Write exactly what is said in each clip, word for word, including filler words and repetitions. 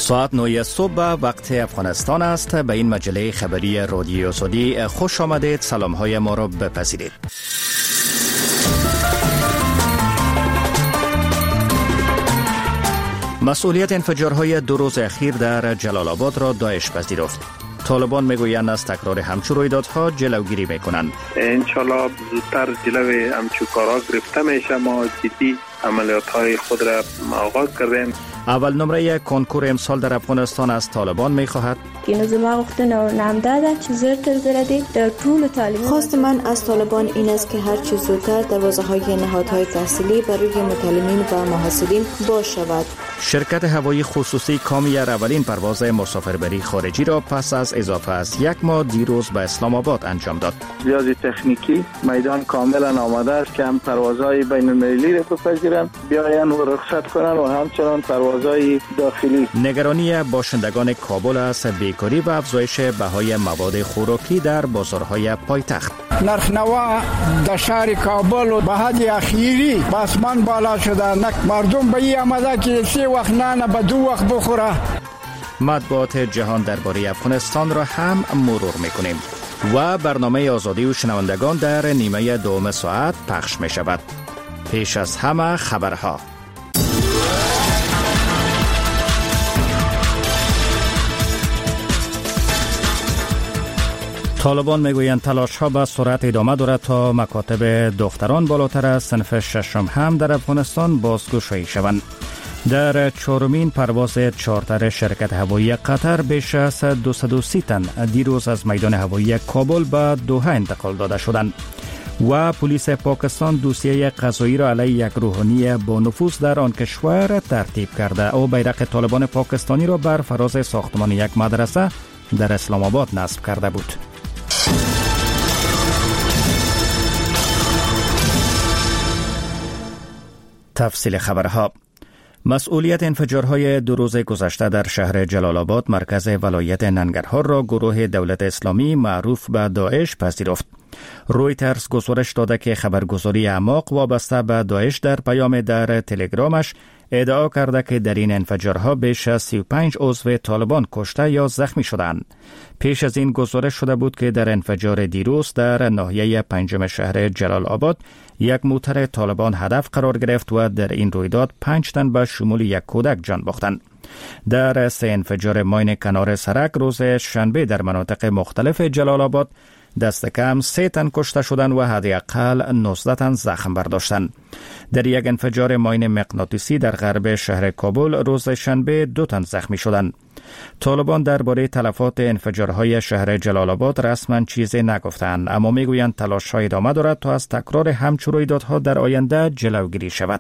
ساعت نه صبح وقت افغانستان است. به این مجله خبری رادیو سعودی خوش آمدید. سلام های ما را بپذیرید. مسئولیت انفجارهای دو روز اخیر در جلال آباد را داعش پذیرفت. طالبان میگویند از تکرار همچون رویدادها جلوگیری میکنند. انشالله زودتر جلوی همچون کارها گرفته میشه. ما جدی عملیات های خود را آغاز کردیم. اول نمره کنکور امسال در افغانستان از طالبان میخواهد. خواست من از طالبان این است که هر چه زودتر دروازه های نهادهای تحصیلی برای متعلمین و محصلین باز شود. شرکت هوایی خصوصی کامیر اولین پرواز مسافربری خارجی را پس از اضافه از یک ماه دیروز به اسلام آباد انجام داد. جهاز تکنیکی میدان کاملا آماده است که هم پروازهای بین المللی را بپذیرند، بیاین و رخصت کنند و همچنان پروازهای داخلی. نگرانی باشندگان کابل است بیکاری و افزایش بهای مواد خوراکی در بازارهای پایتخت. نرخ نوا در شهر کابل و به حد اخیری به آسمان بالا شده. مردم به این آمده که سه وقت نان به دو وقت بخوره. مطبوعات جهان درباره افغانستان را هم مرور میکنیم و برنامه آزادی و شنوندگان در نیمه دوم ساعت پخش می شود. پیش از همه خبرها. طالبان میگویند تلاش ها به سرعت ادامه دارد تا مکاتب دختران بالاتر از صنف ششم هم در افغانستان بازگشایی شوند. در چهارمین پرواز چارتر شرکت هوایی قطر بیش از دویست و سی تن دیروز از میدان هوایی کابل به دوحه انتقال داده شدند. و پلیس پاکستان دوسیه قضایی را علیه یک روحانی با نفوذ در آن کشور ترتیب کرده و بیرق طالبان پاکستانی را بر فراز ساختمان یک مدرسه در اسلام آباد نصب کرده بود. تفصیل خبرها. مسئولیت انفجارهای دو روز گذشته در شهر جلال آباد مرکز ولایت ننگرهار را گروه دولت اسلامی معروف به داعش پذیرفت. رویترز گزارش داده که خبرگزاری اعماق وابسته به داعش در پیام در تلگرامش ادعا کرده که در این انفجارها بیش از سی و پنج عضو طالبان کشته یا زخمی شدند. پیش از این گزارش شده بود که در انفجار دیروز در ناحیه پنجم شهر جلال آباد یک موتر طالبان هدف قرار گرفت و در این رویداد پنج تن به شمول یک کودک جان باختند. در سه انفجار ماین کنار سرک روز شنبه در مناطق مختلف جلال آباد دست کم سه تن کشته شدند و حداقل نوزده تن زخم برداشتند. در یک انفجار ماین مغناطیسی در غرب شهر کابل روز شنبه دو تن زخمی شدند. طالبان درباره تلفات انفجارهای شهر جلال آباد رسما چیزی نگفتند، اما میگویند تلاش‌های ادامه دارد تا از تکرار همچون رویدادها در آینده جلوگیری شود.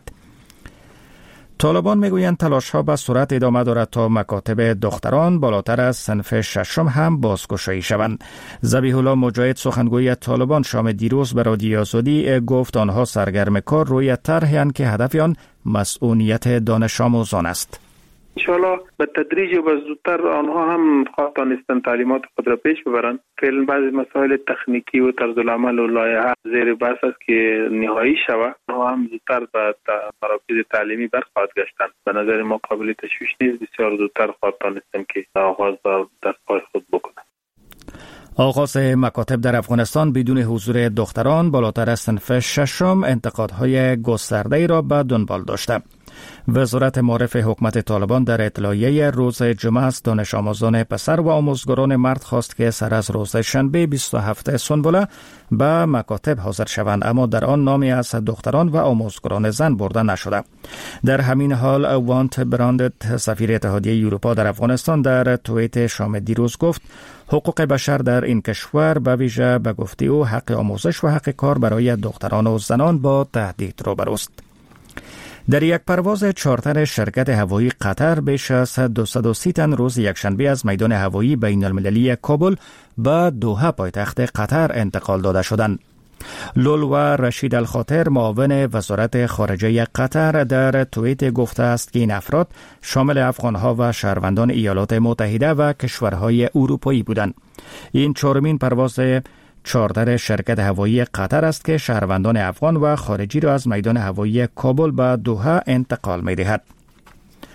طالبان میگویند تلاش‌ها به سرعت ادامه دارد تا مکاتب دختران بالاتر از صنف ششم هم بازگشایی شوند. ذبیح الله مجاهد سخنگوی طالبان شام دیروز به رادیو آزادی گفت آنها سرگرم کار روی طرحی اند که هدف آن مسئولیت دانش آموزان است. انشالله به تدریج و به زودتر آنها هم خواستن تعلیمات خود را پیش ببرند. فعلا بعضی مسائل تکنیکی و طرز العمل و لایحه زیر بحث است که نهایی شود. آنها هم زودتر به مراکز تعلیمی برخواهد گشتند. به نظر ما قابل تشویش نیست. بسیار زودتر خواستن که آغاز در پای خود بکنند. آغاز مکاتب در افغانستان بدون حضور دختران بالاتر از صنف ششم انتقادهای گسترده‌ای را به دنبال داشته. وزارت معارف حکومت طالبان در اطلاعیه روز جمعه از دانش آموزان پسر و آموزگاران مرد خواست که سر از روز شنبه بیست و هفتم سنبله به مکاتب حاضر شوند، اما در آن نامی از دختران و آموزگاران زن برده نشده. در همین حال وانت براندت سفیر اتحادیه اروپا در افغانستان در توییت شام دیروز گفت حقوق بشر در این کشور به ویژه به گفته او حق آموزش و حق کار برای دختران و زنان با تهدید روبروست. در یک پرواز چارتر شرکت هوایی قطر بیش از دویست و سی تن روز یکشنبه از میدان هوایی بین المللی کابل به دوحه پایتخت قطر انتقال داده شدند. لول و رشید الخاطر معاون وزارت خارجه قطر در توییت گفته است که این افراد شامل افغانها و شهروندان ایالات متحده و کشورهای اروپایی بودند. این چهارمین پرواز چارتر شرکت هوایی قطر است که شهروندان افغان و خارجی را از میدان هوایی کابل به دوحه انتقال می دهد.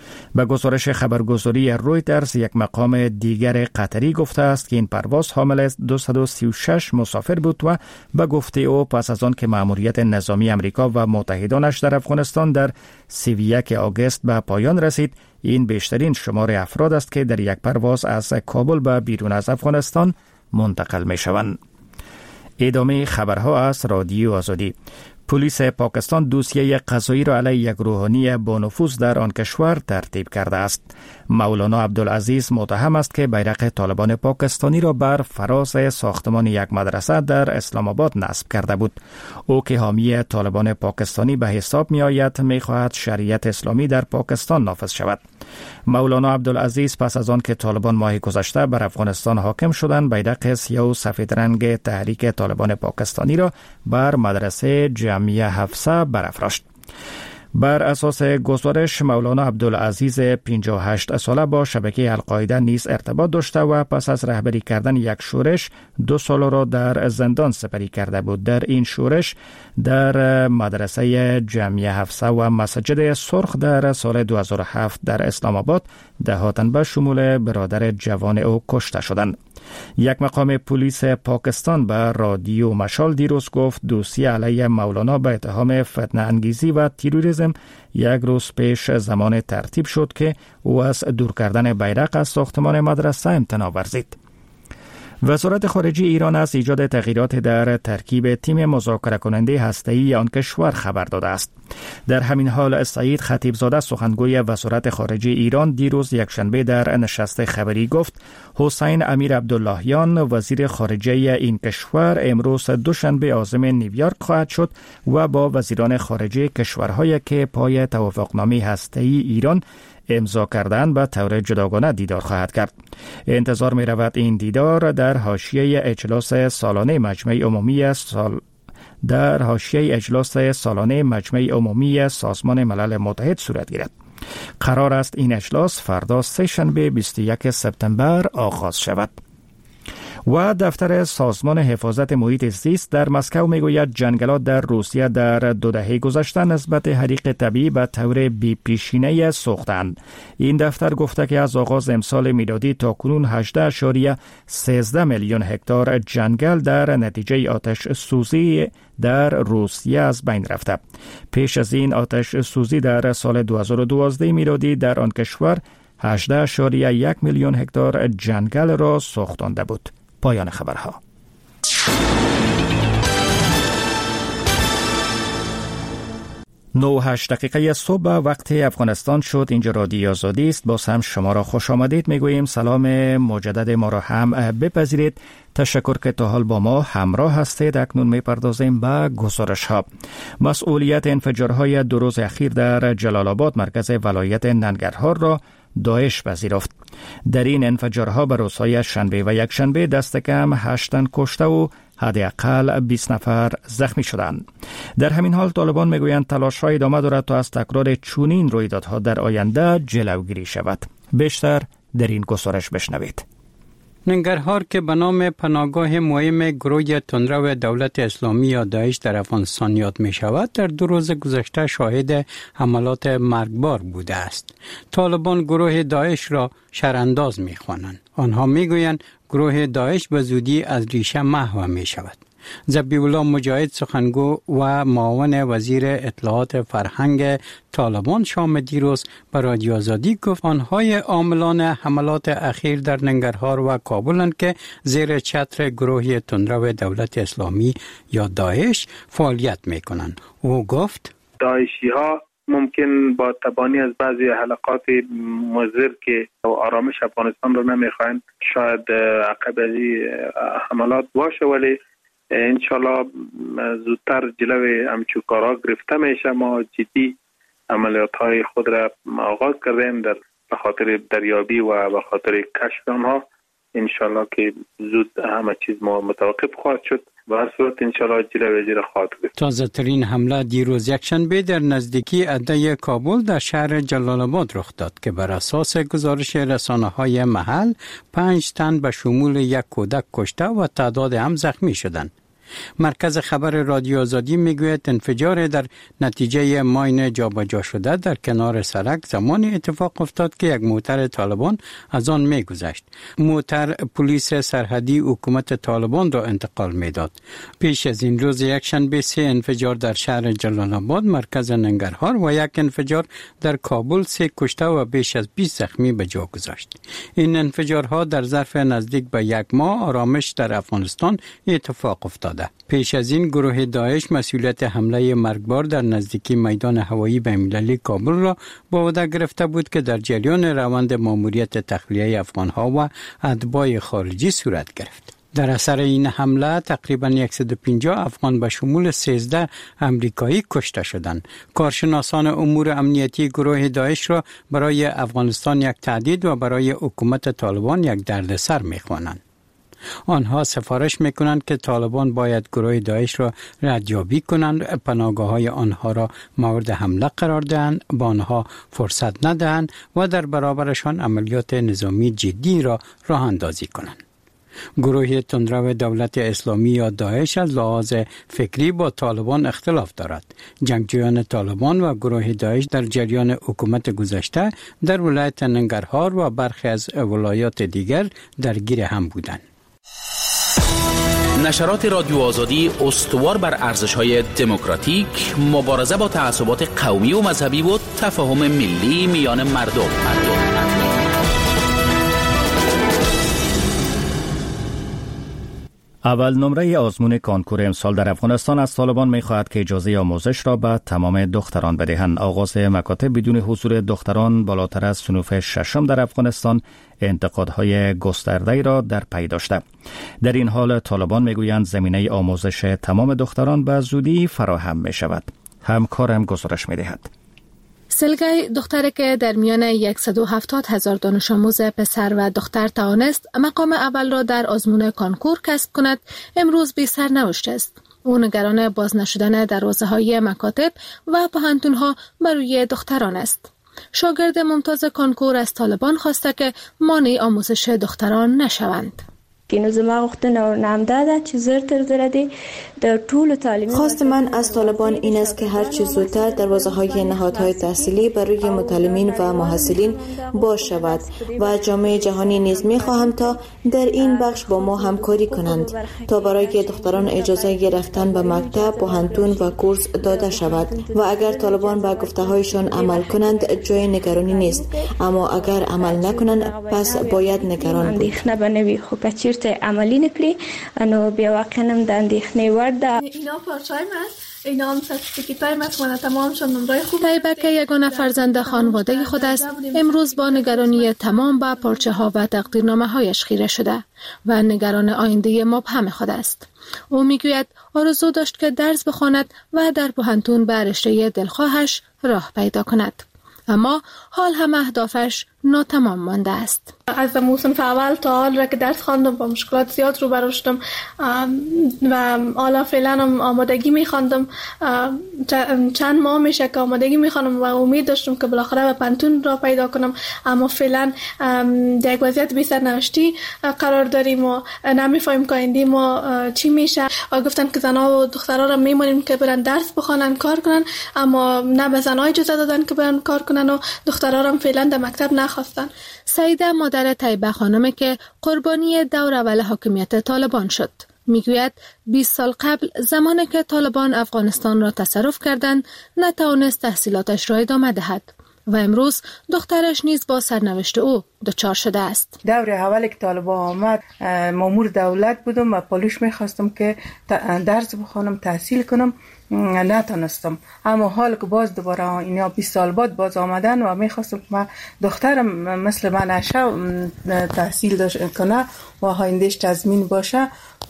به گزارش خبرگزاری رویترز، یک مقام دیگر قطری گفته است که این پرواز حامل دویست و سی و شش مسافر بود و به گفته او پس از آن که مأموریت نظامی امریکا و متحدانش در افغانستان در سی و یک آگوست به پایان رسید، این بیشترین شمار افراد است که در یک پرواز از کابل به بیرون از افغانستان منتقل می شوند. ادامه خبرها از رادیو آزادی. پلیس پاکستان دوسیه قضایی را علیه یک روحانی با نفوذ در آن کشور ترتیب کرده است. مولانا عبدالعزیز متهم است که بیرق طالبان پاکستانی را بر فراز ساختمان یک مدرسه در اسلام آباد نصب کرده بود. او که حامی طالبان پاکستانی به حساب می آید، می خواهد شریعت اسلامی در پاکستان نافذ شود. مولانا عبدالعزیز پس از آن که طالبان ماه گذشته بر افغانستان حاکم شدند، بیرق سیاه و سفید رنگ تحریک طالبان پاکستانی را بر مدرسه جامعه حفصه برافراشت. بر اساس گزارش، مولانا عبدالعزیز پنجاه و هشت ساله با شبکه القاعده نیز ارتباط داشته و پس از رهبری کردن یک شورش دو سال را در زندان سپری کرده بود. در این شورش در مدرسه جامعه حفصه و مسجد سرخ در سال دو هزار و هفت در اسلام آباد ده تن به شمول برادر جوان او کشته شدند. یک مقام پلیس پاکستان به رادیو مشال دیروز گفت دوسیه علیه مولانا به اتهام فتنه انگیزی و تروریسم یک روز پیش زمان ترتیب شد که او از دور کردن بیرق از ساختمان مدرسه امتناع ورزید. وزارت خارجه ایران از ایجاد تغییرات در ترکیب تیم مذاکره کننده هسته‌ای آن کشور خبر داده است. در همین حال سعید خطیبزاده سخنگوی وزارت خارجه ایران دیروز یکشنبه در نشست خبری گفت حسین امیر عبداللهیان وزیر خارجه این کشور امروز دوشنبه عازم نیویورک خواهد شد و با وزیران خارجه کشورهایی که پای توافقنامه هسته‌ای ایران امضا کردن به طور جداگانه دیدار خواهد کرد. انتظار می رود این دیدار در حاشیه اجلاس سالانه مجمع عمومی سال در حاشیه اجلاس سالانه مجمع عمومی سازمان ملل متحد صورت گیرد. قرار است این اجلاس فردا سه شنبه بیست و یک سپتامبر آغاز شود. و دفتر سازمان حفاظت محیط زیست در مسکو میگوید جنگلات در روسیه در دو دهه گذشته نسبت حریق طبیعی به طور بی پیشینه سوختند. این دفتر گفته که از آغاز امسال میلادی تا کنون هجده اشاریه سیزده میلیون هکتار جنگل در نتیجه آتش سوزی در روسیه از بین رفته. پیش از این آتش سوزی در سال دو هزار و دوازده میلادی در آن کشور هجده اشاریه یک میلیون هکتار جنگل را سوختانده بود. پایان خبرها. نه و هشت دقیقه صبح وقت افغانستان شد. اینجا رادیو آزادی است. باز هم شما را خوش آمدید میگوییم. سلام مجدد ما را هم بپذیرید. تشکر که تا حال با ما همراه هستید. اکنون میپردازیم به گزارش ها. مسئولیت انفجارهای دو روز اخیر در جلال آباد مرکز ولایت ننگرهار را داعش پذیرفت. در این انفجارها به روزهای شنبه و یک شنبه دست کم هشت تن کشته و حداقل بیست نفر زخمی شدند. در همین حال طالبان میگویند تلاش‌های ادامه دارد تا از تکرار چنین رویدادها در آینده جلوگیری شود. بیشتر در این گزارش بشنوید. ننگرهار که به نام پناهگاه مهم گروه تندرو دولت اسلامی یا داعش در افغانستان یاد می شود، در دو روز گذشته شاهد حملات مرگبار بوده است. طالبان گروه داعش را شرانداز می خوانند. آنها می گویند گروه داعش به زودی از ریشه محو می شود. ذبیح الله مجاهد سخنگو و معاون وزیر اطلاعات فرهنگ طالبان شام دیروز به رادیو آزادی گفت آنهای عاملان حملات اخیر در ننگرهار و کابلند که زیر چتر گروه تندرو دولت اسلامی یا داعش فعالیت میکنند. او گفت داعشی ها ممکن با تبانی از بعضی حلقات مضر که آرامش افغانستان رو نمیخواین شاید عقب از حملات باشه، ولی انشالله زودتر جلوی همچون کارها گرفته میشه. ما جدی عملیات های خود را آغاز کردیم در به خاطر دریابی و به خاطر کشف آنها. انشالله که زود همه چیز ما متوقف خواهد شد و هر صورت انشالله جلوی زیر خواهد گرفت. تازه ترین حمله دیروز یکشنبه در نزدیکی اده کابل در شهر جلال آباد رخ داد که بر اساس گزارش رسانه های محل پنج تن به شمول یک کودک کشته و تعداد هم زخمی شدند. مرکز خبر رادیو آزادی میگوید انفجار در نتیجه ماین جابجا شده در کنار سرک زمان اتفاق افتاد که یک موتر طالبان از آن میگذشت. موتر پلیس سرحدی حکومت طالبان را انتقال میداد. پیش از این روز یک شنبه سه انفجار در شهر جلال آباد مرکز ننگرهار و یک انفجار در کابل سه کشته و بیش از بیست زخمی به جا گذاشت. این انفجارها در ظرف نزدیک به یک ماه آرامش در افغانستان اتفاق افتاده. پیش از این گروه داعش مسئولیت حمله مرگبار در نزدیکی میدان هوایی بین‌المللی کابل را به عهده گرفته بود که در جریان روند ماموریت تخلیه افغانها و اتباع خارجی صورت گرفت. در اثر این حمله تقریباً صد و پنجاه افغان به شمول سیزده امریکایی کشته شدند. کارشناسان امور امنیتی گروه داعش را برای افغانستان یک تهدید و برای حکومت طالبان یک دردسر می‌خوانند. آنها سفارش میکنند که طالبان باید گروه داعش را ردیابی کنند، پناهگاه‌های آنها را مورد حمله قرار دهند، با آنها فرصت ندهند و در برابرشان عملیات نظامی جدی را راه اندازی کنند. گروه تندرو دولت اسلامی یا داعش از لحاظ فکری با طالبان اختلاف دارد. جنگجویان طالبان و گروه داعش در جریان حکومت گذشته در ولایت ننگرهار و برخی از ولایات دیگر درگیر هم بودند. نشرات رادیو آزادی استوار بر ارزش‌های دموکراتیک، مبارزه با تعصبات قومی و مذهبی و تفاهم ملی میان مردم. مردم. اول نمره آزمون کانکور امسال در افغانستان از طالبان می‌خواهد که اجازه آموزش را به تمام دختران بدهند. آغاز مکاتب بدون حضور دختران بالاتر از صنوف ششم در افغانستان انتقادهای گسترده‌ای را در پی داشته. در این حال طالبان میگویند زمینه آموزش تمام دختران به زودی فراهم می‌شود. همکارم گزارش می‌دهد. سلگای دختری که در میان صد و هفتاد هزار دانش آموز پسر و دختر توانست مقام اول را در آزمون کانکور کسب کند، امروز بی سرنوشت است. او نگران باز نشدن دروازه‌های مکاتب و پوهنتون‌ها برای دختران است. شاگرد ممتاز کانکور از طالبان خواسته که مانع آموزش دختران نشوند. خواست من از طالبان این است که هر چه زودتر دروازه‌های نهادهای تحصیلی برای متعلمین و محصلین باز شود و جامعه جهانی نیز می‌خواهم تا در این بخش با ما همکاری کنند تا برای دختران اجازه رفتن به مکتب، پوهنتون و کورس داده شود و اگر طالبان به گفته‌هایشان عمل کنند جای نگرانی نیست، اما اگر عمل نکنند پس باید نگران بود. عملی نکړي نو بیا واقعا د اندېښنې وړ ده. اینا پارچای من اینا هم سرتیفیکیتای من تمام شد نمره خوب. طیبه که یگانه فرزند خانواده خود است، امروز با نگرانی تمام به پارچه ها و تقدیرنامه هایش خیره شده و نگران آینده مبهم خود است. او میگوید آرزو داشت که درس بخواند و در پوهنتون به رشته دلخواهش راه پیدا کند، اما حال هم اهدافش ناتمام مانده است. از موسم اول تا حال را که درس خواندم با مشکلات زیاد روبرو شدم و حالا فعلا آمادگی می‌خواندم. چند ماه میشه که آمادگی می‌خوانم و امید داشتم که بالاخره به پنتون را پیدا کنم، اما فعلا در یک وضعیت بی سرنوشتی قرار داریم و نمی‌فهمیم که آینده ما چی میشه. گفتن که زن‌ها و دخترها را می‌مونیم که برن درس بخوانن، کار کنن، اما نه به زن‌ها اجازه دادن که برن کار کنن و دخترها را فعلا در مکتب نخواستن. سعیده مادر طیبه خانمی که قربانی دور اول حاکمیت طالبان شد میگوید بیست سال قبل زمانی که طالبان افغانستان را تصرف کردند نتوانست تحصیلاتش را ادامه دهد و امروز دخترش نیز با سرنوشت او دچار شده است. دور اول که طالبان آمد مامور دولت بودم و پالوش میخواستم که درس بخوانم، تحصیل کنم، نتونستم. اما حال که باز دوباره اینا بیست سال بعد باز آمدن و میخواستم که من دخترم مثل من نشه تحصیل داشت کنه و آیندهش تضمین باشه.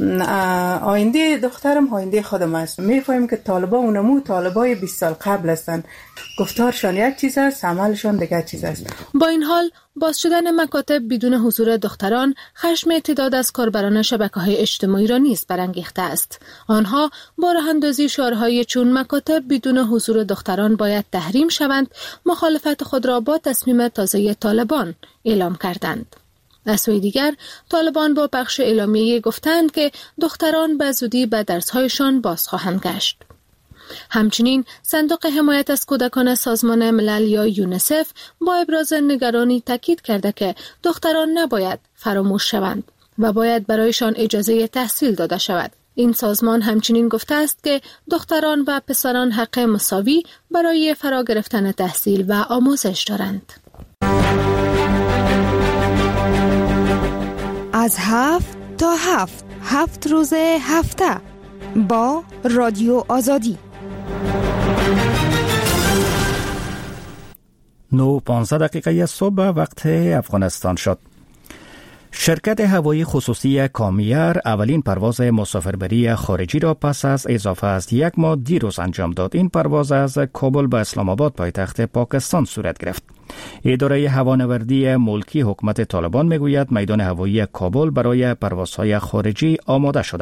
آینده دخترم آینده خودم است. میفهمیم که طالبان اونمو طالبای بیست سال قبل هستند. گفتارشان یک چیز است، عملشان دیگر چیز است. با این حال باز شدن مکاتب بدون حضور دختران خشم تعداد از کاربران شبکه‌های اجتماعی را نیز برانگیخته است. آنها با راه‌اندازی شعارهای چون مکاتب بدون حضور دختران باید تحریم شوند، مخالفت خود را با تصمیم تازه طالبان اعلام کردند. از سوی دیگر طالبان با بخش اعلامیه گفتند که دختران به زودی به درس‌هایشان باز خواهند گشت. همچنین صندوق حمایت از کودکان سازمان ملل یا یونیسف با ابراز نگرانی تاکید کرده که دختران نباید فراموش شوند و باید برایشان اجازه تحصیل داده شود. این سازمان همچنین گفته است که دختران و پسران حق مساوی برای فرا گرفتن تحصیل و آموزش دارند. از هفت تا هفت هفت روز هفته با رادیو آزادی. نو پانزده دقیقه صبح وقت افغانستان شد. شرکت هوایی خصوصی کامیر اولین پرواز مسافربری خارجی را پس از اضافه از یک ماه دیروز انجام داد. این پرواز از کابل به اسلام آباد پایتخت پاکستان صورت گرفت. اداره هوانوردی ملکی حکومت طالبان میگوید میدان هوایی کابل برای پروازهای خارجی آماده شده.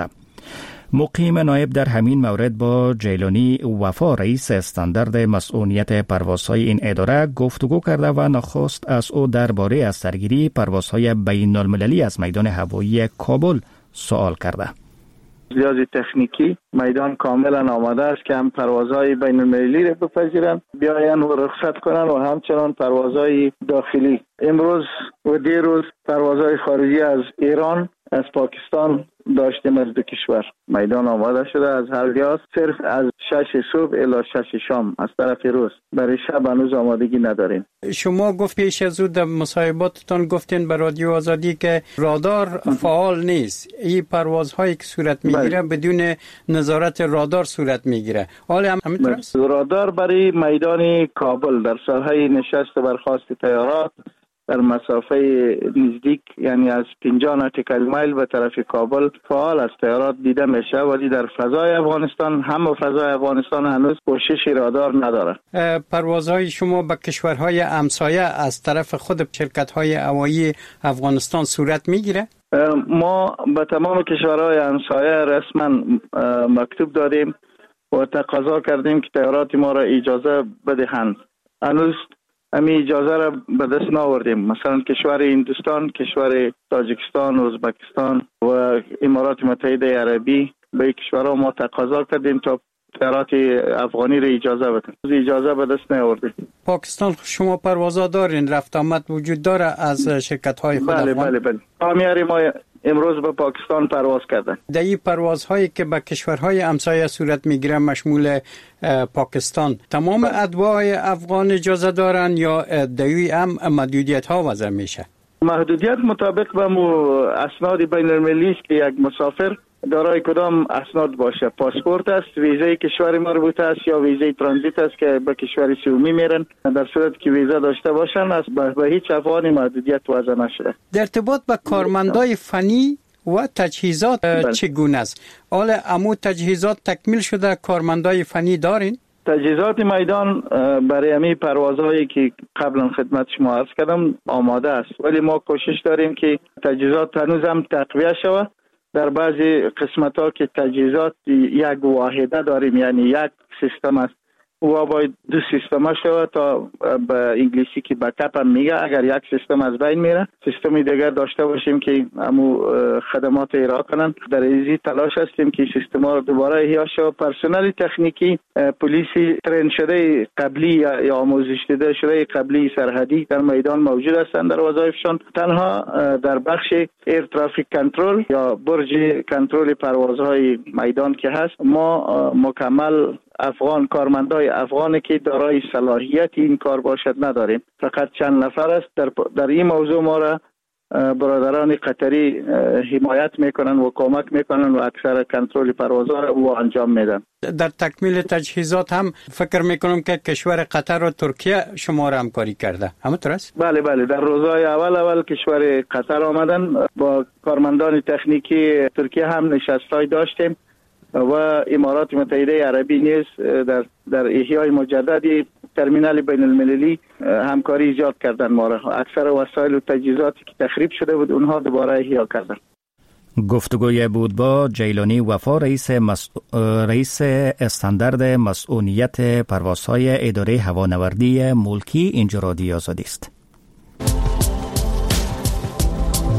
مقیم نایب در همین مورد با جیلانی وفا رئیس استاندارد مسئولیت پروازهای این اداره گفتگو کرده و نخست از او درباره از سرگیری پروازهای بین المللی از میدان هوایی کابل سوال کرده. لحاظ تکنیکی میدان کاملا آماده است که هم پروازهای بین المللی را بپذیرند، بیاین و رخصت کنند و همچنان پروازهای داخلی. امروز و دیروز پروازهای خارجی از ایران، از پاکستان داشتیم از دو کشور. میدان آماده شده از هر لحاظ، صرف از شش صبح الی شش شام از طرف روز. برای شب هنوز آمادگی نداریم. شما گفت پیش از او در مصاحباتتان گفتین به رادیو آزادی که رادار فعال نیست. این پروازهایی که صورت میگیره بدون نظارت رادار صورت میگیره. حالا هم همینطور است؟ رادار برای میدان کابل در ساحه نشست و برخاست طیارات در مسافه نزدیک، یعنی از پنجاه ناتیکل مایل به طرف کابل فعال از طیارات دیده میشه، ولی در فضای افغانستان هم و فضای افغانستان هنوز پوشش رادار نداره. پروازهای شما به کشورهای همسایه از طرف خود شرکت‌های هوایی افغانستان صورت میگیره؟ ما به تمام کشورهای همسایه رسما مکتوب دادیم و تقاضا کردیم که طیارات ما را اجازه بدهند. هنوز امی اجازه را به دست ناوردیم. مثلا کشور هندوستان، کشور تاجیکستان، ازبکستان و امارات متحده عربی، به کشورها ما تقاضا کردیم تا طیارات افغانی را اجازه بدن. اجازه به دست نیاوردیم. پاکستان شما پروازا دارین، رفت آمد وجود داره از شرکت های خود بله افغان؟ بله بله. کامیاری ما امروز به پاکستان پرواز کردن. در این پروازهایی که به کشورهای همسایه صورت میگیره مشمول پاکستان، تمام اتباع افغان اجازه دارن یا دوی هم محدودیت ها وضع میشه؟ محدودیت مطابق به مو اسناد بین المللی است که یک مسافر دارای کدام اسناد باشه. پاسپورت است، ویزای کشور مربوطه است یا ویزای ترانزیت است که به کشور سومی میرن. در صورت که ویزا داشته باشن از به هیچ افغانی محدودیت وضع نشده. در ارتباط با کارمندای فنی و تجهیزات چگونه است؟ حالا امو تجهیزات تکمیل شده؟ کارمندای فنی دارین؟ تجهیزات میدان برای امی پروازهایی که قبلا خدمت شما عرض کردم آماده است، ولی ما کوشش داریم که تجهیزات هنوز هم تقویه شود. در بعضی قسمت ها که تجهیزات یک واحده داریم، یعنی یک سیستم است، و باید دو سیستم شود تا به انگلیسی که بکاپ هم میگه. اگر یک سیستم از بین میره سیستمی دیگر داشته باشیم که همو خدمات ارائه کنن. در این تلاش هستیم که سیستم ها دوباره احیا شود. پرسنل تکنیکی پلیسی ترین شده قبلی یا آموزش دیده شده قبلی سرحدی در میدان موجود هستند در وظایفشان. تنها در بخش ایر ترافیک کنترل یا برج کنترل پروازهای میدان که هست، ما مکمل افغان کارمندای افغانی که دارای صلاحیت این کار باشد نداریم. فقط چند نفر است. در, در این موضوع ما را برادران قطری حمایت میکنن و کمک میکنن و اکثر کنترل پروازها را او انجام میدن. در تکمیل تجهیزات هم فکر میکنم که کشور قطر و ترکیه شما را همکاری کرده، همینطور است؟ بله بله. در روزهای اول اول کشور قطر آمدن. با کارمندان تکنیکی ترکیه هم نشستای داشتیم و امارات متحده عربی نیز در در احیای مجدد ترمینال بین المللی همکاری ایجاد کردن. ما را اکثر وسایل و تجهیزاتی که تخریب شده بود اونها دوباره احیا کردن. گفتگوی بود با جیلانی وفا رئیس مس... رئیس استاندارد مسئولیت پروازهای اداره هوانوردی ملکی. اینجا رادیو آزادی است.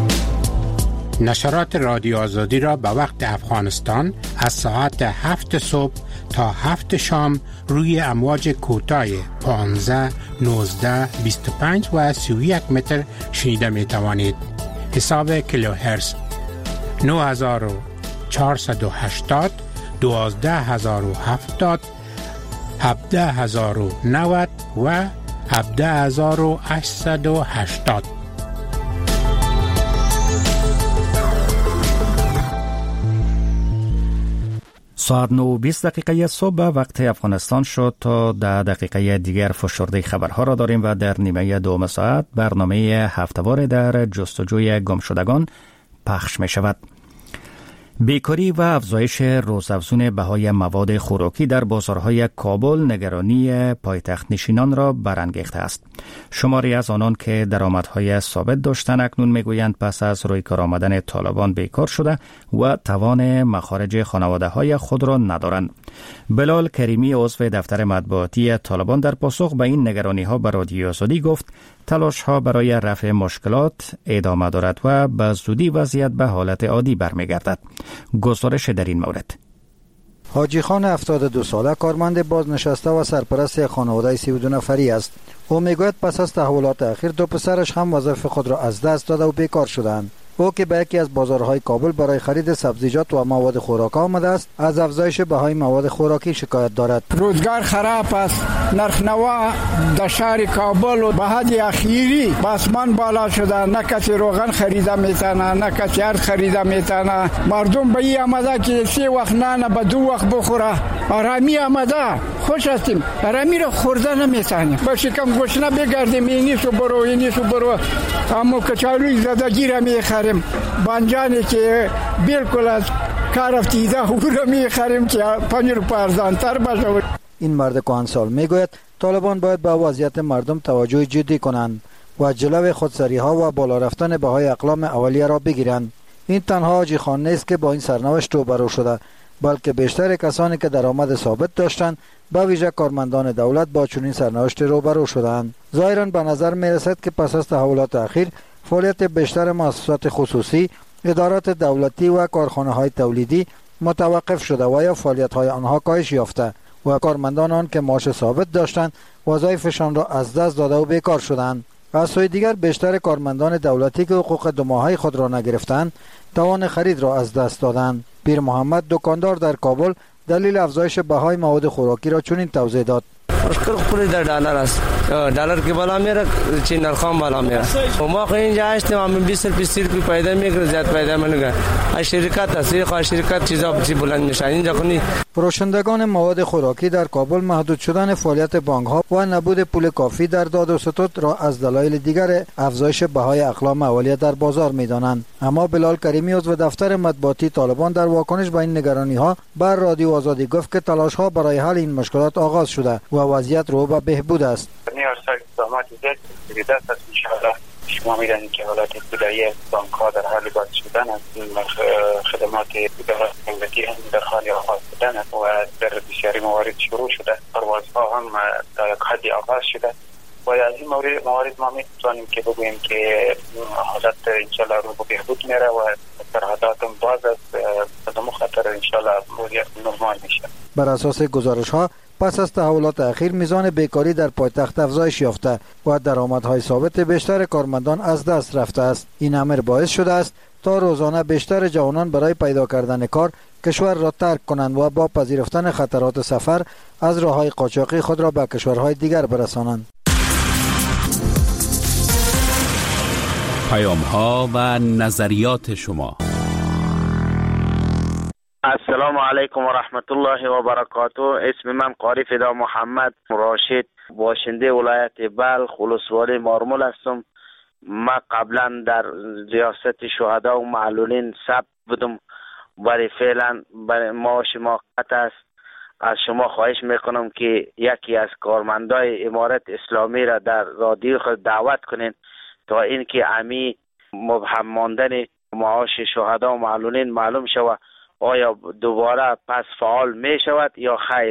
نشرات رادیو آزادی را به وقت افغانستان از ساعت هفت صبح تا هفت شام روی امواج کوتاه پانزده، نوزده، بیست و پنج و سی و یک متر شنیده می توانید. حساب کیلوهرتز نه هزار و چهارصد و هشتاد، دوازده هزار و هفتاد، هفده هزار و نود و هفده هزار و هشتصد و هشتاد. ساعت نه و بیست دقیقه صبح وقت افغانستان شد. تا ده دقیقه دیگر فشرده خبرها را داریم و در نیمه دوم ساعت برنامه هفته‌وار در جستجوی گمشدگان پخش می شود. بیکاری و افزایش روزافزون بهای مواد خوراکی در بازارهای کابل نگرانی پایتخت نشینان را برانگیخته است. شماری از آنان که درآمدهای ثابت داشتند اکنون میگویند پس از روی کار آمدن طالبان بیکار شده و توان مخارج خانواده‌های خود را ندارند. بلال کریمی عضو دفتر مطبوعاتی طالبان در پاسخ به این نگرانی‌ها به رادیو آزادی گفت تلاش‌ها برای رفع مشکلات ادامه دارد و به زودی وضعیت به حالت عادی برمیگردد. گزارش در این مورد. حاجی خان هفتاد و دو ساله کارمند بازنشسته و سرپرست خانواده سی و دو نفری است. او میگوید پس از تحولات اخیر دو پسرش هم وظایف خود را از دست داده و بیکار شدند. او که به یکی از بازارهای کابل برای خرید سبزیجات و مواد خوراکی آمده است، از افزایش بهای مواد خوراکی شکایت دارد. روزگار خراب است. نرخ نوا در شهر کابل و به حد اخیری به آسمان بالا شده. نه کسی روغن خریده میتونه، نه کسی ارز خریده میتونه. مردم به این آمده که سه وقت نان به دو وقت بخوره. آرامی آمده، خوش هستیم. آرامی را خورده نمیتونه. با شکم گشنه بگردیم اینی سو برو اینی سو برو. اما کچالوی زدگی را میخریم. بانجانی که بالکل از کار افتیده او را میخریم که پنج روپیه ارزانتر باشه. این مرد کهنسال میگوید طالبان باید به وضعیت مردم توجه جدی کنند و جلوی خودسری ها و بالا رفتن بهای اقلام اولیه را بگیرند. این تنها حاجی خان نیست که با این سرنوشت روبرو شده، بلکه بیشتر کسانی که درآمد ثابت داشتند به ویژه کارمندان دولت با چنین سرنوشت روبرو شدند. ظاهرا به نظر میرسد که پس از تحولات اخیر فعالیت بیشتر مؤسسات خصوصی، ادارات دولتی و کارخانه‌های تولیدی متوقف شده و یا فعالیت‌های آنها کاهش یافته و کارمندان آن که معاش ثابت داشتند وظایفشان را از دست داده و بیکار شدند. از سوی دیگر بیشتر کارمندان دولتی که حقوق دو ماهه خود را نگرفتند توان خرید را از دست دادند. پیر محمد دکاندار در کابل دلیل افزایش بهای مواد خوراکی را چنین توضیح داد. مشکل خود در دلار است. دلار که بالا میره چین نرخام بالا میره. ما خو اینجا هستیم همین بیست بیست روپیه پیدا میگیره، زیاد پیدا نمیگیره. از شرکت است، خو شرکت چیزا بچی بلند میشن اینجا کنی. فروشندگان مواد خوراکی در کابل محدود شدن فعالیت بانک ها و نبود پول کافی در داد و ستد را از دلایل دیگر افزایش بهای اقلام اولیه در بازار میدانند. اما بلال کریمی عضو دفتر مطبوعاتی طالبان در واکنش به این نگرانی ها بر رادیو آزادی گفت که تلاش ها برای حل این مشکلات آغاز شده و وضعیت رو به بهبود است. شما می‌دانید که حالات ابتدایی بانک ها در حال باز شدن است. خدمات ادارات دولتی هم در حال آغاز شدن است و در بسیاری موارد شروع شده. پروازها هم تا یک حدی آغاز شده و از این موارد موارد ما می‌توانیم که بگوییم که حالت انشالله رو به بهبود میره و سرحدات هم باز است. بدون خطر انشالله وضعیت نرمال میشه. بر اساس گزارش ها پس از تحولات اخیر میزان بیکاری در پایتخت افزایش یافته و درآمدهای ثابت بیشتر کارمندان از دست رفته است. این امر باعث شده است تا روزانه بیشتر جوانان برای پیدا کردن کار کشور را ترک کنند و با پذیرفتن خطرات سفر از راههای قاچاقی خود را به کشورهای دیگر برسانند. پیام ها و نظریات شما. السلام علیکم و رحمت الله و برکاته. اسم من قاری فدا محمد راشد، باشنده ولایت بلخ ولسوالی مارمول هستم. ما قبلا در ریاست شهدا و معلولین ثبت بودم، برای فعلا برای معاش موقت است. از شما خواهش میکنم که یکی از کارمندای امارت اسلامی را در رادیو خود دعوت کنین تا اینکه امی مبهم ماندن معاش شهدا و معلولین معلوم شود آیا دوباره پس فعال می شود یا خیر.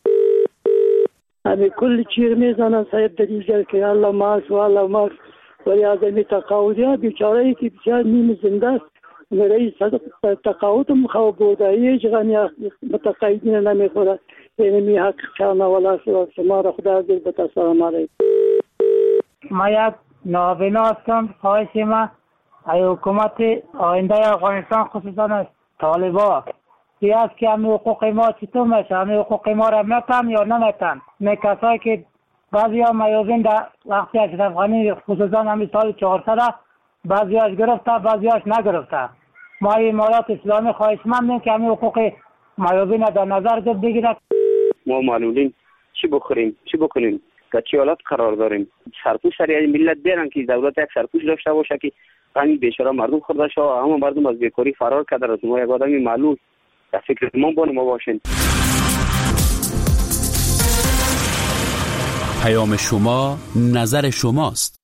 امی کل چیر میزنن صاحب در اینجا که الله معاش و الله معاش، ولی از امی تقاعدی ها بیچاره ای که بسیار نیم زنده است رئیس تقاعد مخواه بوده هیچ غنی متقاعدین نمیخوره. اینمی حق کانه ولا شما را خدا عزیز بتا. سلام علیکم. ما یک نابینا هستم. خواهش ما ای حکومت آینده افغانستان خصوصا طالبا یه است که همه حقوق ما چطور میشه؟ همه حقوق ما را میتن یا نمیتن؟ می کسایی که بعضی ها میازین در وقتی اشرف غنی خصوصا همین سال چهارصد بعضی هاش گرفته بعضی هاش نگرفته. ما امارات اسلامی خواهشمندیم که همین حقوق میازین در نظر بگیرد. ما معلولین چی بخوریم چی بکنیم که چی حالت قرار داریم؟ سرپوش سریع ملت بیارن که دولت یک سرپوش داشته باشه که همین بیچاره مردم خورده شو، اما مردم از بیکاری فرار کرده. از ما یک آدمی معلول در فکر ما بانه ما باشین. پیام شما نظر شماست.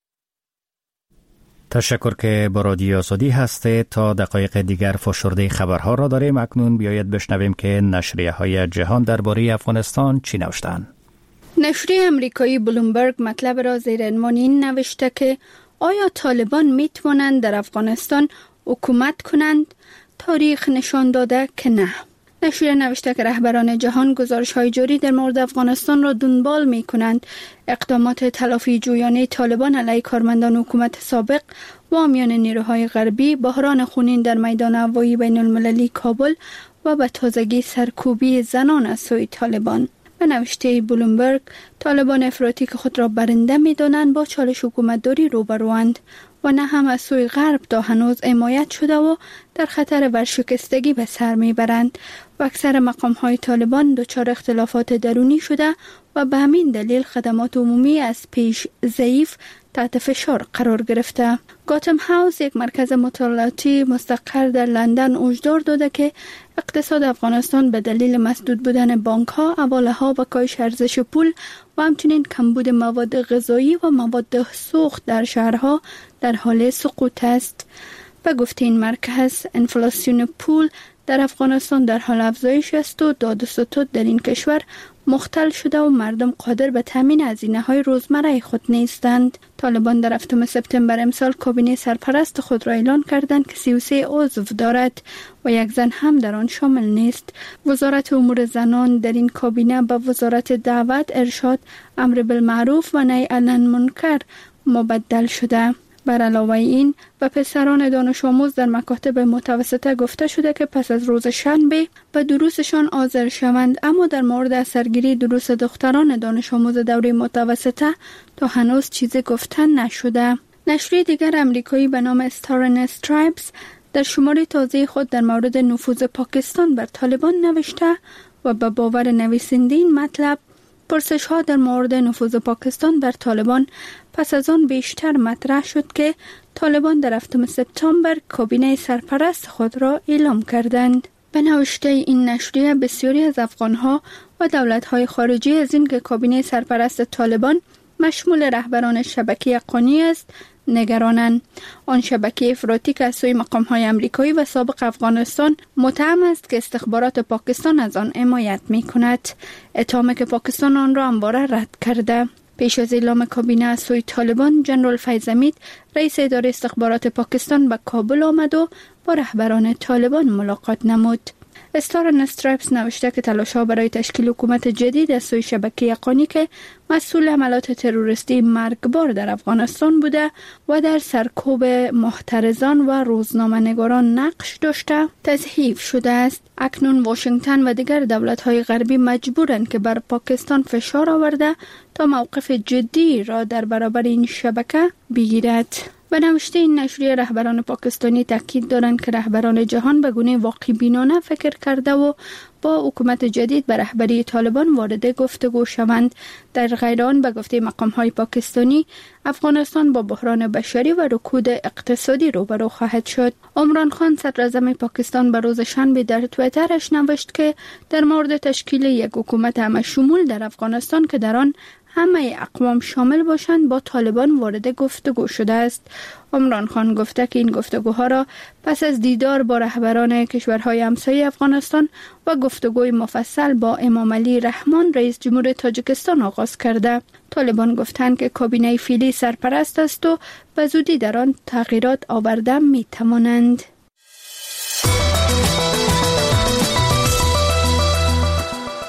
تشکر که با رادیو آزادی هسته. تا دقایق دیگر فشرده خبرها را داریم. اکنون بیایید بشنویم که نشریه های جهان درباره افغانستان چی نوشتند. نشریه امریکایی بلومبرگ مطلب را زیر عنوان این نوشته که آیا طالبان می توانند در افغانستان حکومت کنند؟ تاریخ نشان داده که نه. نشریه نوشته که رهبران جهان گزارش‌های جاری در مورد افغانستان را دنبال می‌کنند. اقدامات تلافی جویانه طالبان علیه کارمندان حکومت سابق و حامیان نیروهای غربی، بحران خونین در میدان هوایی بین المللی کابل و به تازگی سرکوبی زنان از سوی طالبان. به نوشته بلومبرگ، طالبان افراطی که خود را برنده می‌دانند با چالش حکومتداری روبروند و نه هم از سوی غرب تا هنوز حمایت شده و در خطر ورشکستگی به سر میبرند و اکثر مقام‌های طالبان دچار اختلافات درونی شده و به همین دلیل خدمات عمومی از پیش ضعیف تحت فشار قرار گرفته. گاتم هاوس، یک مرکز مطالعاتی مستقر در لندن، هشدار داده که اقتصاد افغانستان به دلیل مسدود بودن بانک‌ها، حواله‌ها و کاهش ارزش پول و همچنین کمبود مواد غذایی و مواد سوخت در شهرها در حال سقوط است. به گفته این مرکز، انفلاسیون پول در افغانستان در حال افزایش است و داد و ستد در این کشور مختل شده و مردم قادر به تامین هزینه‌های روزمره خود نیستند. طالبان در هفتم سپتامبر امسال کابینه سرپرست خود را اعلان کردند که سی و سه عضو دارد و یک زن هم در آن شامل نیست. وزارت امور زنان در این کابینه به وزارت دعوت، ارشاد، امر بالمعروف و نهی عن المنکر مبدل شده. بر علاوه این به پسران دانش آموز در مکاتب متوسطه گفته شده که پس از روز شنبه به دروسشان حاضر شوند، اما در مورد اثرگیری دروس دختران دانش آموز دوره متوسطه تا هنوز چیزی گفته نشده. نشریه دیگر امریکایی به نام استار اند استرایپس در شماره تازه خود در مورد نفوذ پاکستان بر طالبان نوشته و به باور نویسنده این مطلب، پرسش ها در مورد نفوذ پاکستان بر طالبان پس از آن بیشتر مطرح شد که طالبان در هفتم سپتامبر کابینه سرپرست خود را اعلام کردند. به نوشته این نشریه، بسیاری از افغانها و دولت‌های خارجی از این که کابینه سرپرست طالبان مشمول رهبران شبکه حقانی است نگرانند. آن شبکه افراطی که از سوی مقام‌های امریکایی و سابق افغانستان متهم است که استخبارات پاکستان از آن حمایت می‌کند، اتهامی که پاکستان آن را همواره رد کرده. پیش از اعلام کابینه از سوی طالبان، جنرال فیض حمید، رئیس اداره استخبارات پاکستان، به کابل آمد و با رهبران طالبان ملاقات نمود. استار اند استرایپس نوشته که تلاش‌ها برای تشکیل حکومت جدید از سوی شبکه حقانی که مسئول حملات تروریستی مرگبار در افغانستان بوده و در سرکوب محترزان و روزنامه‌نگاران نقش داشته تضعیف شده است. اکنون واشنگتن و دیگر دولت‌های غربی مجبورند که بر پاکستان فشار آورده تا موقف جدی را در برابر این شبکه بگیرد. به نوشته این نشریه، رهبران پاکستانی تاکید دارند که رهبران جهان به گونه واقع بینانه فکر کرده و با حکومت جدید به رهبری طالبان وارد گفتگو شوند. در غیر آن، به گفته مقام‌های پاکستانی، افغانستان با بحران بشری و رکود اقتصادی روبرو خواهد شد. عمران خان، صدر اعظم پاکستان، به روز شنبه در توییترش نوشت که در مورد تشکیل یک حکومت همه شمول در افغانستان که در آن همه اقوام شامل باشند با طالبان وارد گفتگو شده است. عمران خان گفته که این گفتگوها را پس از دیدار با رهبران کشورهای همسایه افغانستان و گفتگوی مفصل با امام علی رحمان، رئیس جمهور تاجیکستان، آغاز کرده. طالبان گفتند که کابینه فعلی سرپرست است و به زودی در آن تغییرات آورده می توانند.